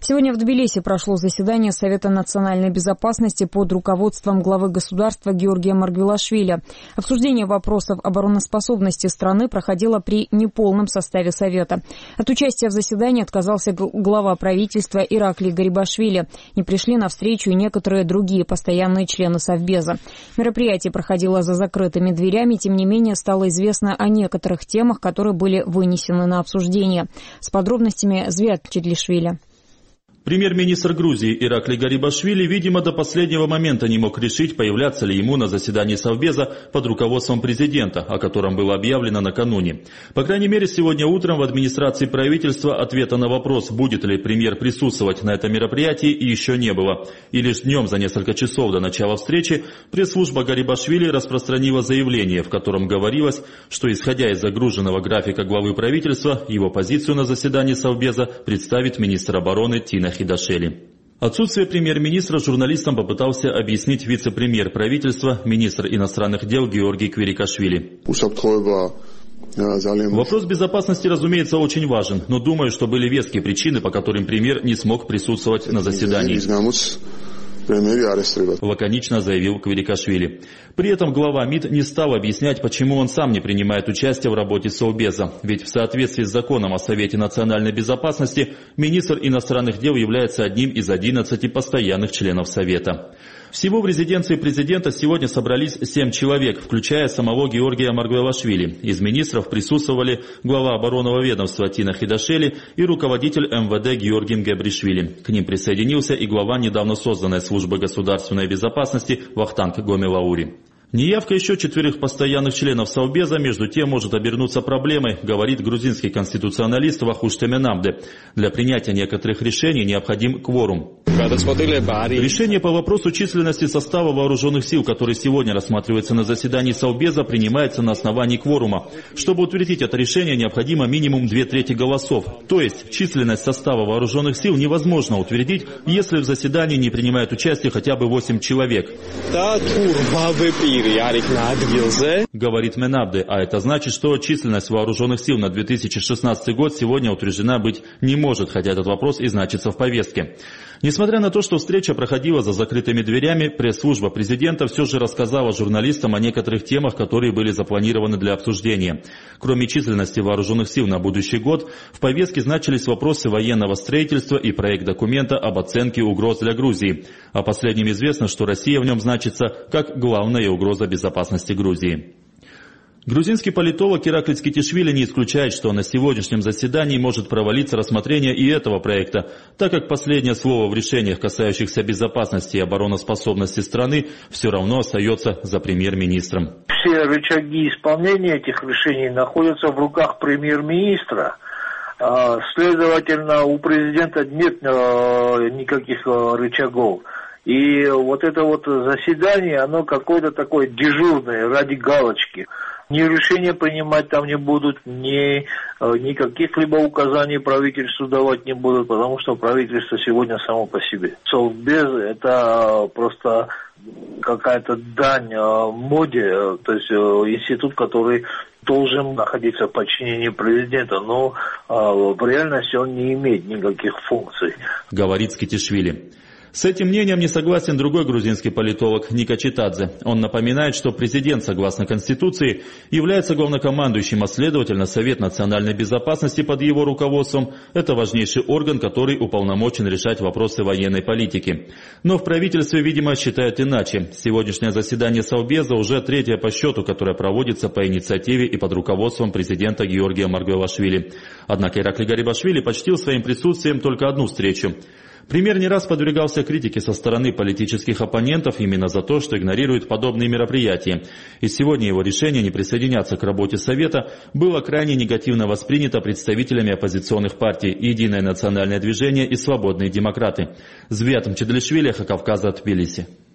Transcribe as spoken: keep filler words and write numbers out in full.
Сегодня в Тбилиси прошло заседание Совета национальной безопасности под руководством главы государства Георгия Маргвелашвили. Обсуждение вопросов обороноспособности страны проходило при неполном составе Совета. От участия в заседании отказался глава правительства Ираклий Гарибашвили. Не пришли навстречу и некоторые другие постоянные члены Совбеза. Мероприятие проходило за закрытыми дверями, тем не менее стало известно о некоторых темах, которые были вынесены на обсуждение. С подробностями Звиат Чедлишвили. Премьер-министр Грузии Ираклий Гарибашвили, видимо, до последнего момента не мог решить, появляться ли ему на заседании Совбеза под руководством президента, о котором было объявлено накануне. По крайней мере, сегодня утром в администрации правительства ответа на вопрос, будет ли премьер присутствовать на этом мероприятии, еще не было. И лишь днем, за несколько часов до начала встречи, пресс-служба Гарибашвили распространила заявление, в котором говорилось, что, исходя из загруженного графика главы правительства, его позицию на заседании Совбеза представит министр обороны Тина Хидашели. Отсутствие премьер-министра журналистам попытался объяснить вице-премьер правительства, министр иностранных дел Георгий Квирикашвили. Вопрос безопасности, разумеется, очень важен, но думаю, что были веские причины, по которым премьер не смог присутствовать на заседании. Лаконично заявил Квирикашвили. При этом глава МИД не стал объяснять, почему он сам не принимает участие в работе Совбеза. Ведь в соответствии с законом о Совете национальной безопасности министр иностранных дел является одним из одиннадцати постоянных членов Совета. Всего в резиденции президента сегодня собрались семь человек, включая самого Георгия Маргвелашвили. Из министров присутствовали глава оборонного ведомства Тина Хидашели и руководитель эм вэ дэ Георгий Мгебришвили. К ним присоединился и глава недавно созданной службы государственной безопасности Вахтанг Гомелаури. Неявка еще четверых постоянных членов Совбеза, между тем, может обернуться проблемой, говорит грузинский конституционалист Вахуш Теменамде. Для принятия некоторых решений необходим кворум. Решение по вопросу численности состава вооруженных сил, который сегодня рассматривается на заседании Совбеза, принимается на основании кворума. Чтобы утвердить это решение, необходимо минимум две трети голосов. То есть численность состава вооруженных сил невозможно утвердить, если в заседании не принимает участие хотя бы восемь человек. Говорит Менабде, а это значит, что численность вооруженных сил на две тысячи шестнадцатый год сегодня утверждена быть не может, хотя этот вопрос и значится в повестке. Несмотря на то, что встреча проходила за закрытыми дверями, пресс-служба президента все же рассказала журналистам о некоторых темах, которые были запланированы для обсуждения. Кроме численности вооруженных сил на будущий год, в повестке значились вопросы военного строительства и проект документа об оценке угроз для Грузии. О последнем известно, что Россия в нем значится как главная угроза безопасности Грузии. Грузинский политолог Ираклий Скитишвили не исключает, что на сегодняшнем заседании может провалиться рассмотрение и этого проекта, так как последнее слово в решениях, касающихся безопасности и обороноспособности страны, все равно остается за премьер-министром. Все рычаги исполнения этих решений находятся в руках премьер-министра. Следовательно, у президента нет никаких рычагов. И вот это вот заседание, оно какое-то такое дежурное, ради галочки. Ни решения принимать там не будут, ни никаких либо указаний правительству давать не будут, потому что правительство сегодня само по себе. Совбез – это просто какая-то дань моде, то есть институт, который должен находиться в подчинении президента, но в реальности он не имеет никаких функций. Говорит Скитишвили. С этим мнением не согласен другой грузинский политолог Ника Читадзе. Он напоминает, что президент, согласно Конституции, является главнокомандующим, а следовательно, Совет национальной безопасности под его руководством – это важнейший орган, который уполномочен решать вопросы военной политики. Но в правительстве, видимо, считают иначе. Сегодняшнее заседание Совбеза уже третье по счету, которое проводится по инициативе и под руководством президента Георгия Маргвелашвили. Однако Ираклий Гарибашвили почтил своим присутствием только одну встречу. Премьер не раз подвергался критике со стороны политических оппонентов именно за то, что игнорирует подобные мероприятия. И сегодня его решение не присоединяться к работе Совета было крайне негативно воспринято представителями оппозиционных партий «Единое национальное движение» и «Свободные демократы». Звиат Чедлишвили, Хакавказа, Тбилиси.